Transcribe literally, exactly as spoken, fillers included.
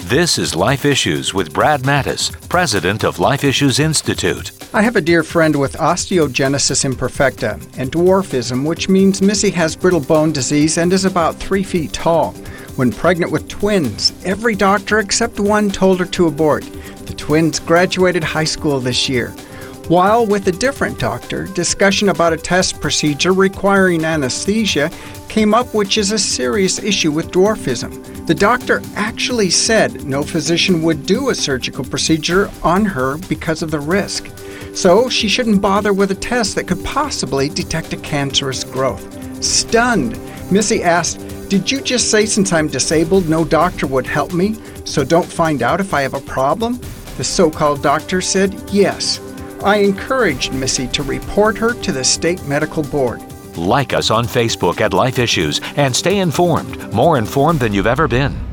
This is Life Issues with Brad Mattis, president of Life Issues Institute. I have a dear friend with osteogenesis imperfecta and dwarfism, which means Missy has brittle bone disease and is about three feet tall. When pregnant with twins, every doctor except one told her to abort. The twins graduated high school this year. While with a different doctor, discussion about a test procedure requiring anesthesia came up, which is a serious issue with dwarfism. The doctor actually said no physician would do a surgical procedure on her because of the risk. So she shouldn't bother with a test that could possibly detect a cancerous growth. Stunned, Missy asked, "Did you just say since I'm disabled, no doctor would help me, so don't find out if I have a problem?" The so-called doctor said yes. I encouraged Missy to report her to the state medical board. Like us on Facebook at Life Issues and stay informed, more informed than you've ever been.